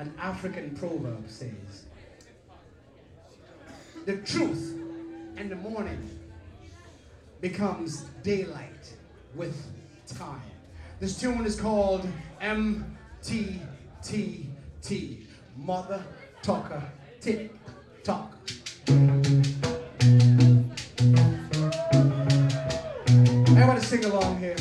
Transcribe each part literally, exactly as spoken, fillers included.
An African proverb says, the truth in the morning becomes daylight with time. This tune is called M T T T, Mother Talker Tick Tock. Everybody sing along here.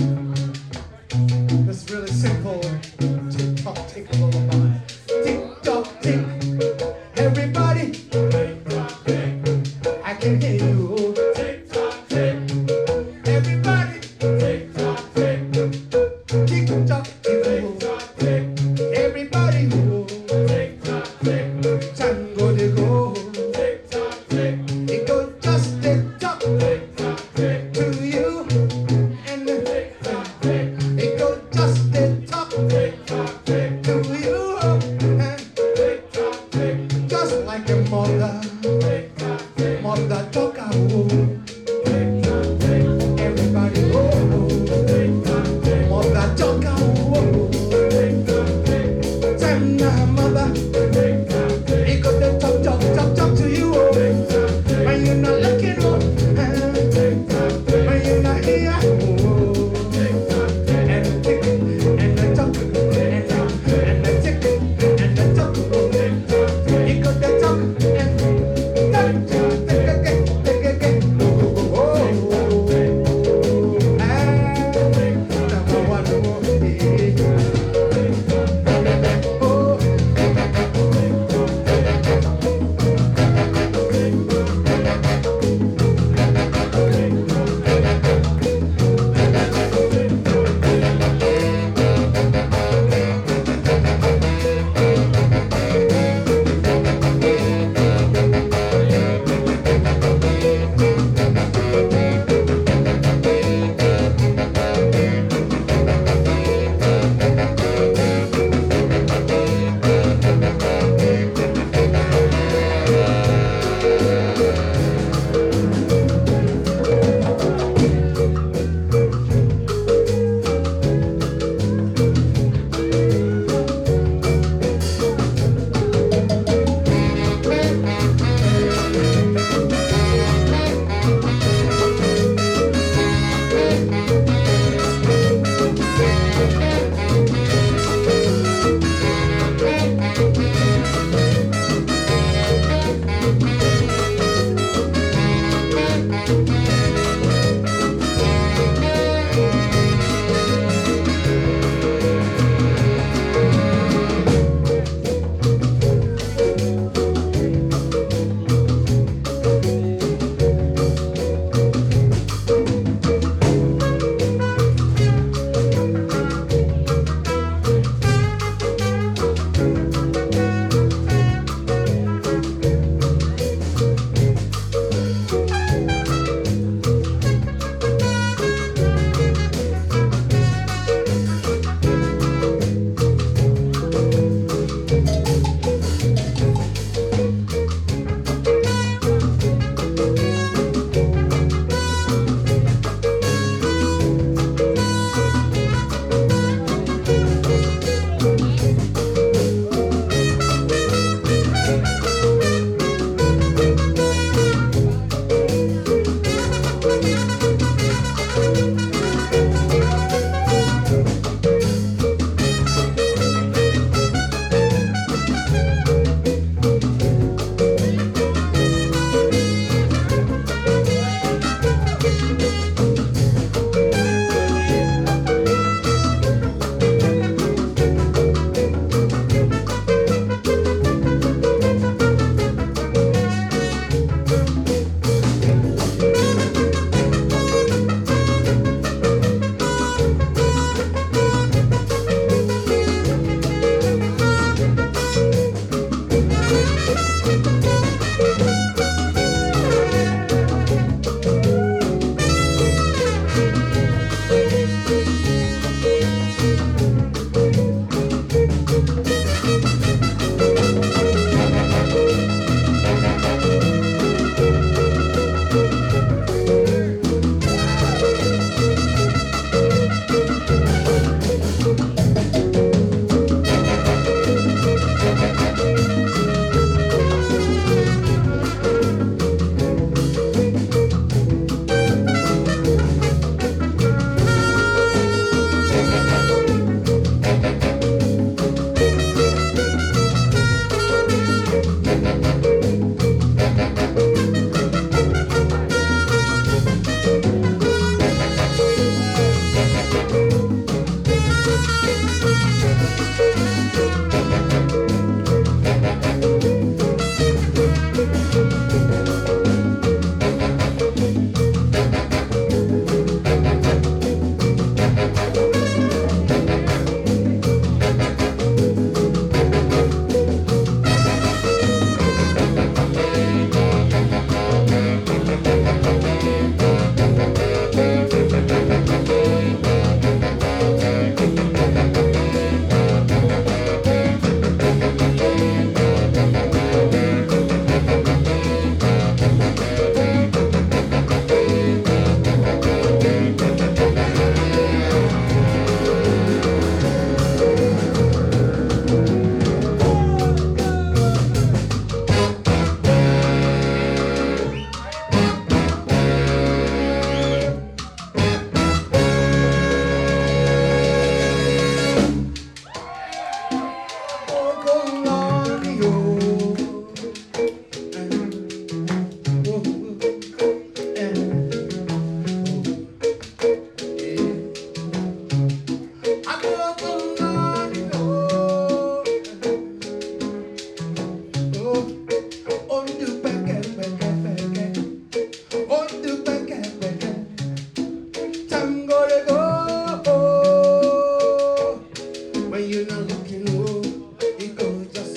This really simple tick tock tick lullaby. Tick tock tick. Everybody, tick tock tick. I can hear you. Tick tock tick. Everybody, tick tock tick. Tick tock tick. Tick tock tick. Everybody, tick tock tick. Time go to go. Tick tock tick. It goes just tick tock. Tick tock tick. To you and the tick tock tick. It goes just tick tock. Tick tock tick. To you and tick tock tick. Just like a mother. Tick tock tick. Mother talk a woo. Tick tock tick. Everybody oh. Tick tock tick. Mother talk a woo. Tick tock tick. Time now mother. Tick tock tick. It goes the talk talk talk talk to you oh. Tick tock tick. When you're not looking oh. Tick tock tick. When you're not here oh. Tick tock tick. And the tick and the talk and the and the tick and the talk oh. Tick tock tick. It goes the talk and talk talk tick again tick again oh oh oh. Ah, number one oh. Oh. When you're not looking, oh, it goes just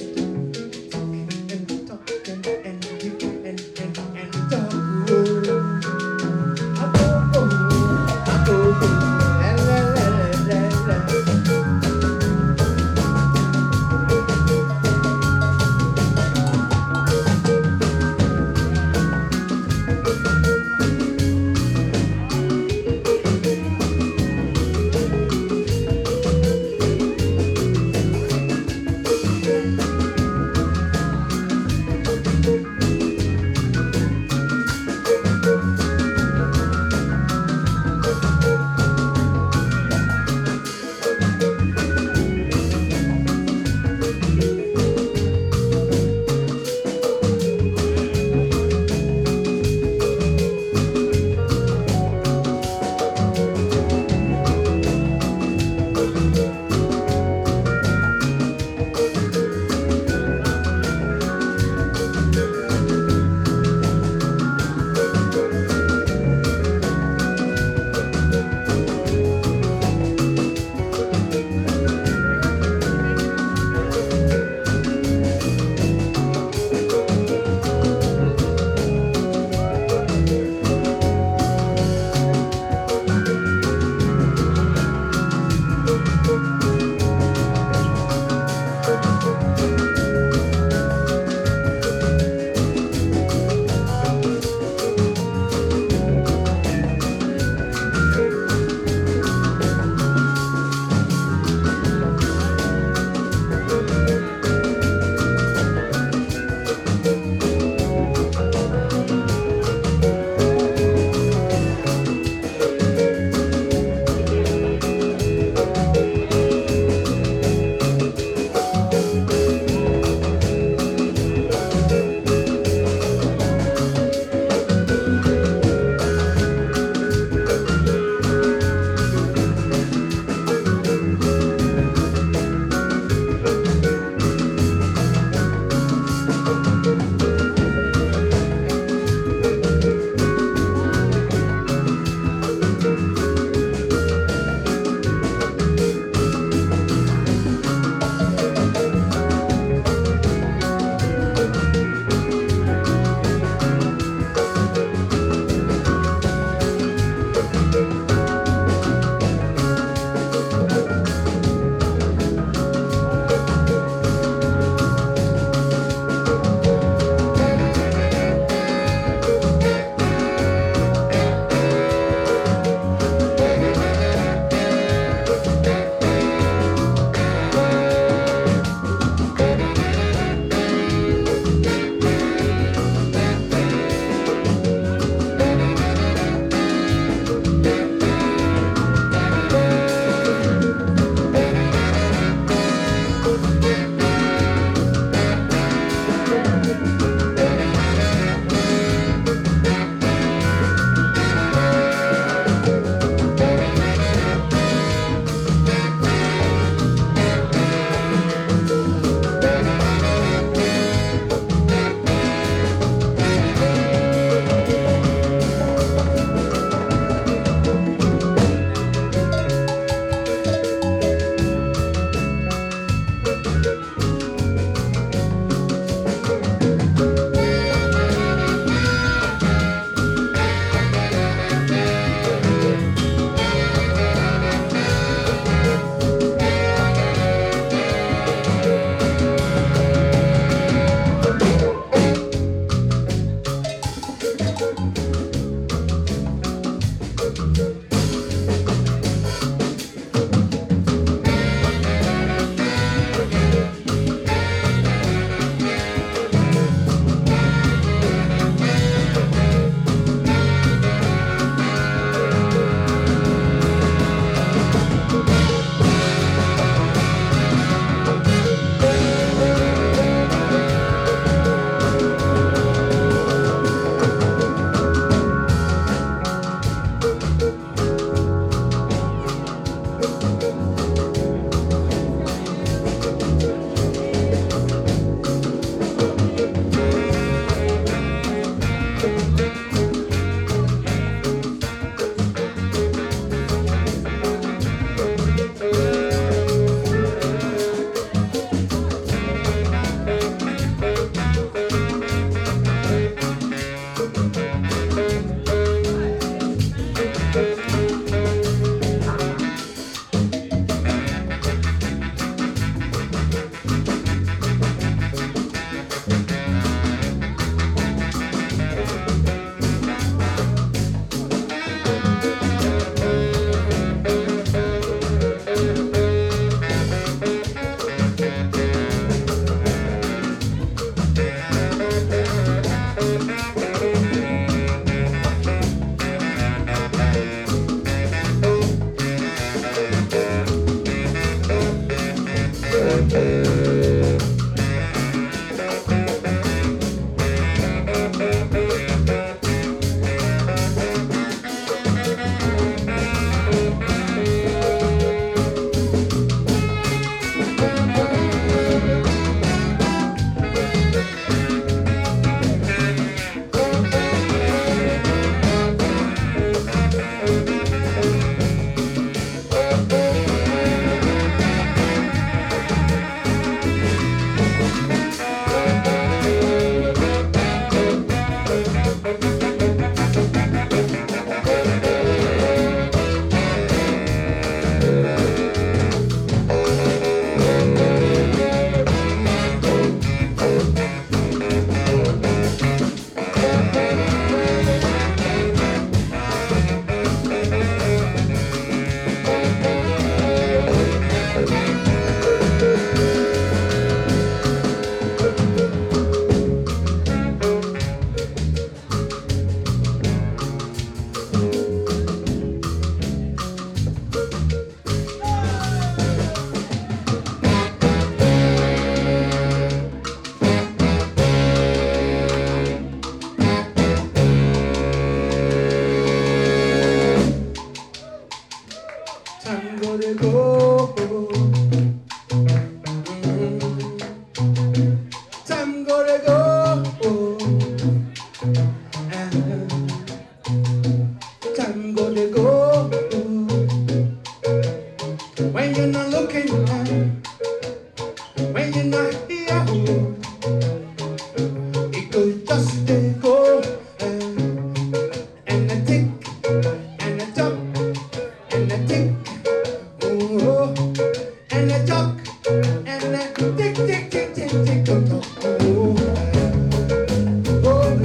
yeah, oh. It goes just a go, uh, and a tick, and a jump, and a tick, oh, and a jump, and a tick, tick, tick, tick, tick, oh, oh, oh,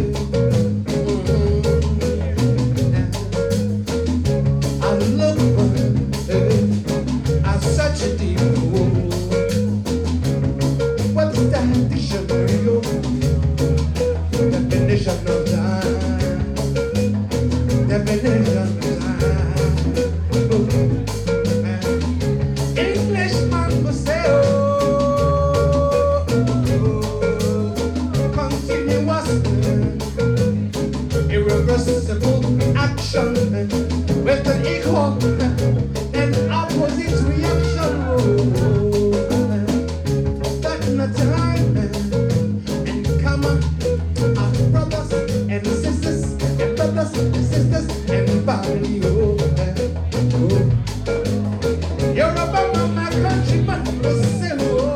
mm-hmm. I look uh, at such a deep hole. What is that dictionary? Oh? Definition of time. Definition of time. Oh. Englishman will say, oh, oh, continuous, irreversible action with an equal and opposite reaction. Oh, that in a time and come on. Brothers and sisters, and brothers and sisters, and body, oh, oh. You're about my country, but you say, oh,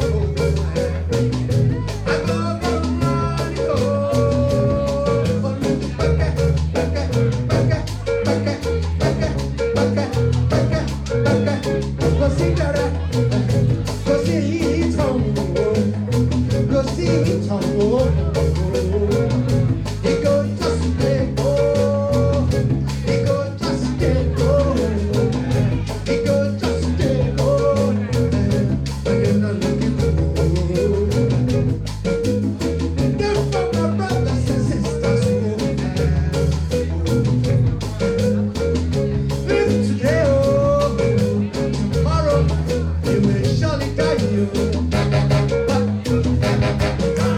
I go from money, oh, bucket, bucket, bucket, bucket, bucket, bucket, bucket, bucket, go see that, go see it, oh, go see it, oh. Tomorrow you may surely die you.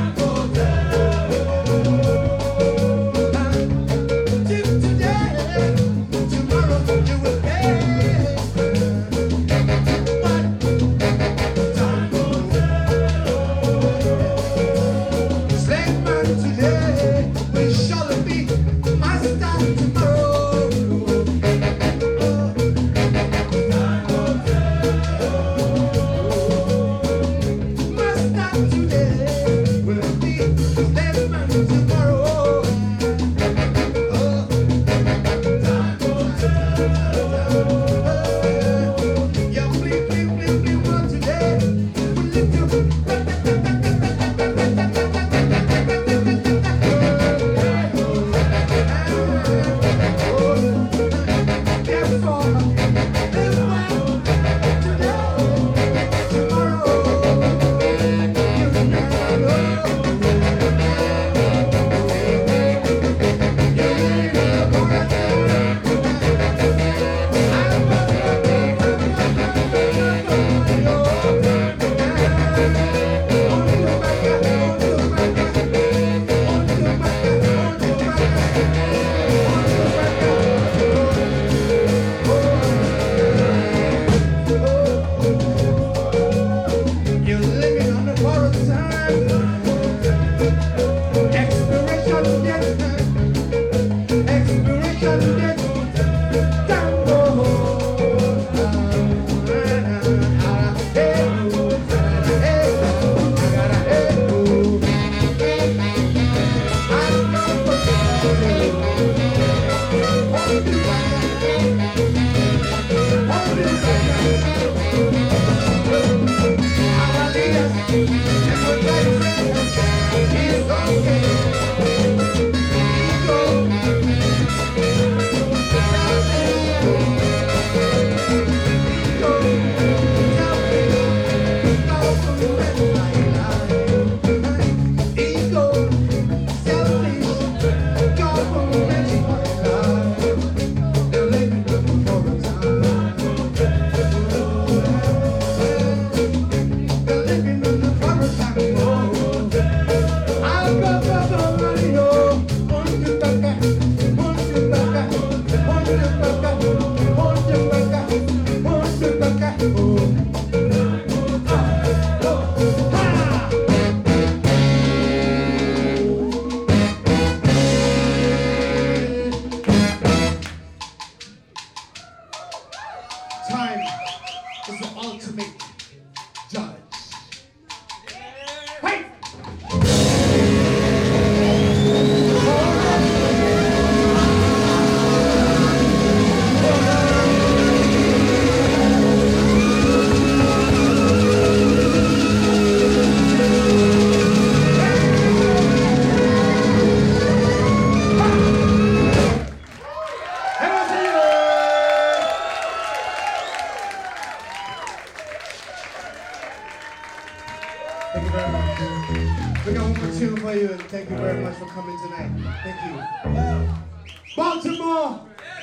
We got one more tune for you, and thank you very much for coming tonight. Thank you. Baltimore!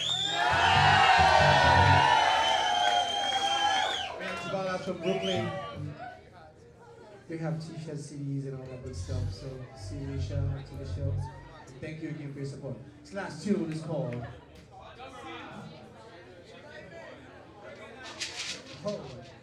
It's about us from Brooklyn. We have t-shirts, C Ds, and all that good stuff. So see you, shout out to the show. Thank you again for your support. This last tune is called. Oh.